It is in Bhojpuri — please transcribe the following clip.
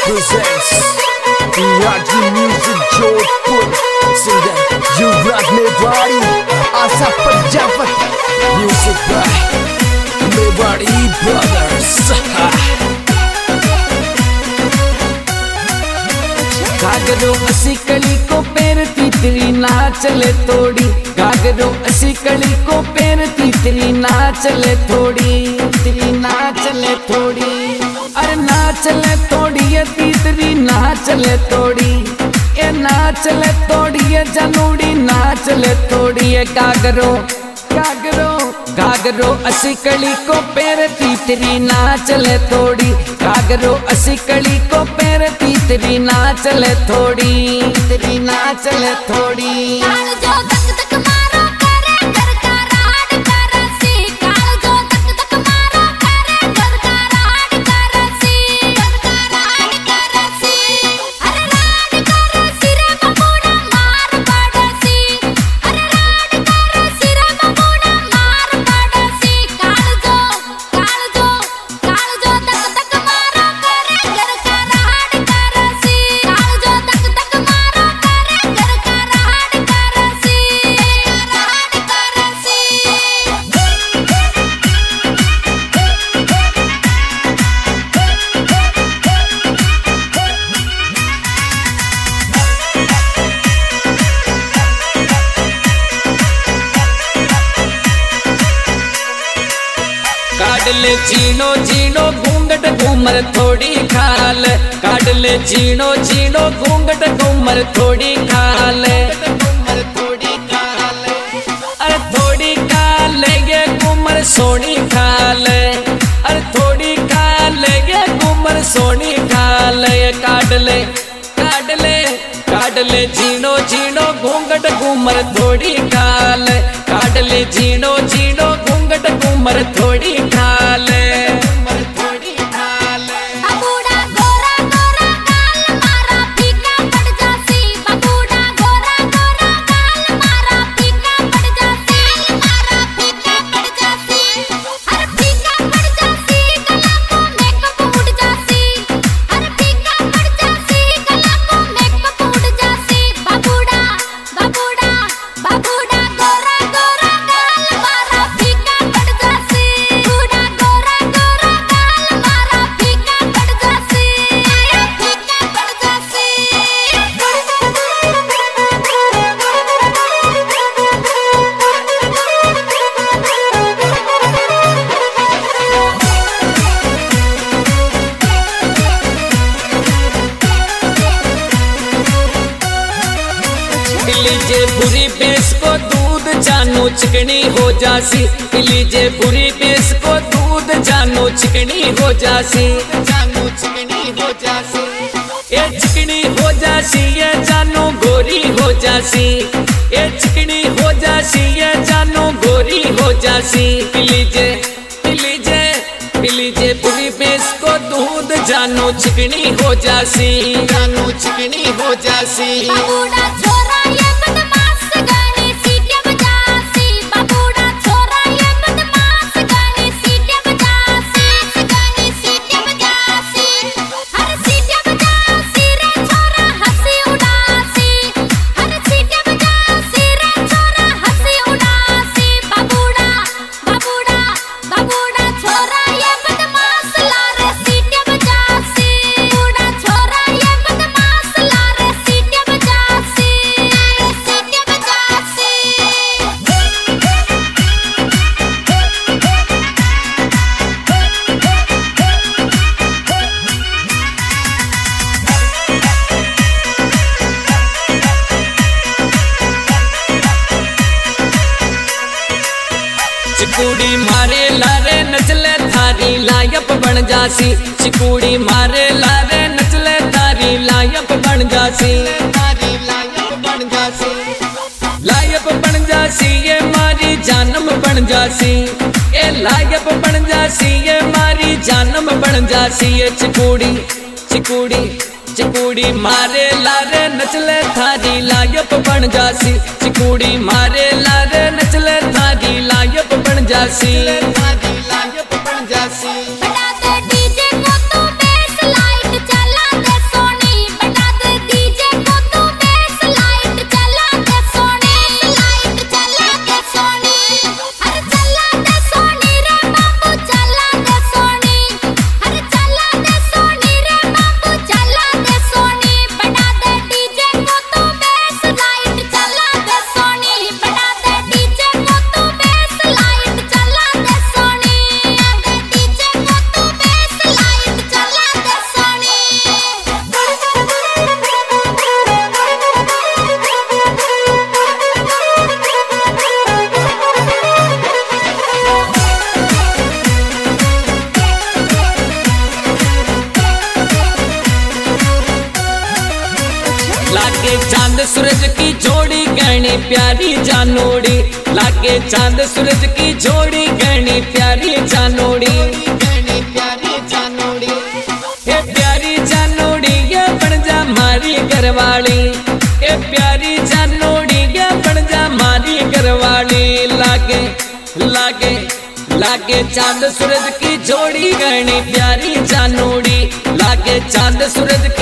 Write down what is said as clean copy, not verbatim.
presents Raji Music Jodhpur. Singer Yuvraj Mewari, Asa Prajapati. Music by Mewari Brothers. घाघरो असी कली को पैर तीतरी नाचले थोड़ी, घाघरो असी कली को पैर तीतरी नाचले थोड़ी, तीतरी नाचले थोड़ी, अरे नाचले थोड़ी ये तीतरी नाचले थोड़ी, ये नाचले थोड़ी ये जनूड़ी नाचले थोड़ी ये घाघरो घाघरो घाघरो असी कली को पैर तीतरी नाचले थोड़ी, घाघरो असी कली को पैर तीतरी नाचले थोड़ी, तीतरी नाचले थोड़ी। काडले जीनो जीनो घूंघट घूमर थोड़ी खाल, काडले जीनो जीनो घूंघट घूमर थोड़ी खाल, घूमर थोड़ी खाल, अरे थोड़ी खाल ये घूमर सोनी खाल, अरे थोड़ी खाल ये घूमर सोनी खाल, ये काडले काडले काडले जीनो जीनो घूंघट घूमर थोड़ी खाल, काडले जीनो जीनो घूंघट घूमर थोड़ी खाल, घूमर थोड़ी खाल। बबूड़ा गोरा गोरा गाल मारा फीका पड़ जासी, बबूड़ा गोरा गोरा गाल मारा फीका पड़ जासी, मारा फीका पड़ जासी, हर फीका पड़ जासी गला को मेकअप उड़ जासी, हर फीका पड़ जासी गला को मेकअप उड़ जासी, बबूड़ा बबूड़ा बबूड़ा गोरा गोरा गाल मारा फीका पड़ जासी, बबूड़ा गोरा गोरा गाल मारा फीका पड़ जासी, फीका पड़ जासी। लीजे बुरी भैंस को दूध जानू चिकनी हो जासी, लीजे बुरी भैंस को दूध जानू चिकनी हो जासी, जानू चिकनी हो जासी, ये चिकनी हो जासी ये जानू गोरी हो जासी, ये चिकनी हो जासी ये जानू गोरी हो जासी, लीजे लीजे लीजे बुरी भैंस को दूध जानू चिकनी हो जासी, जानू चिकनी हो जासी। बबूड़ा छोरा ये बदमाश गाने सीटियां बजासी, बबूड़ा छोरा ये बदमाश गाने सीटियां बजासी, गाने सीटियां बजासी, हर सीटियां बजासी रे छोरा हंसी उड़ासी, हर सीटियां बजासी रे छोरा हंसी उड़ासी, बबूड़ा बबूड़ा बबूड़ा छोरा ये बदमाश लारे सीटियां बजासी, बबूड़ा छोरा ये बदमाश लारे सीटियां बजासी, सीटियां बजासी। चिकूड़ी मारे लारे नचले थारी लायप बन जासी, चिकूड़ी मारे लारे नचले थारी लायप बन जासी, थारी लायप बन जासी, लायप बन जासी ये मारी जानम बन जासी, ये लायप बन जासी ये मारी जानम बन जासी, ये चिकूड़ी चिकूड़ी चिकूड़ी मारे लारे नचले थारी लायप बन जासी, चिकूड़ी मारे लारे नचले थारी लायप बन जासी, थारी लायप बन जासी। बड़ा दे डीजे को तू बेस लाइट चला दे लागे चांद सूरज की जोड़ी गहनी प्यारी जानोड़ी, लागे चांद सूरज की जोड़ी गहनी प्यारी जानोड़ी, गहनी प्यारी जानोड़ी। ए प्यारी जानोड़ी ये बन जा मारी घरवाली, ए प्यारी जानोड़ी ये बन जा मारी घरवाली। लागे लागे लागे चांद सूरज की जोड़ी गहनी प्यारी जानोड़ी, लागे चांद सूरज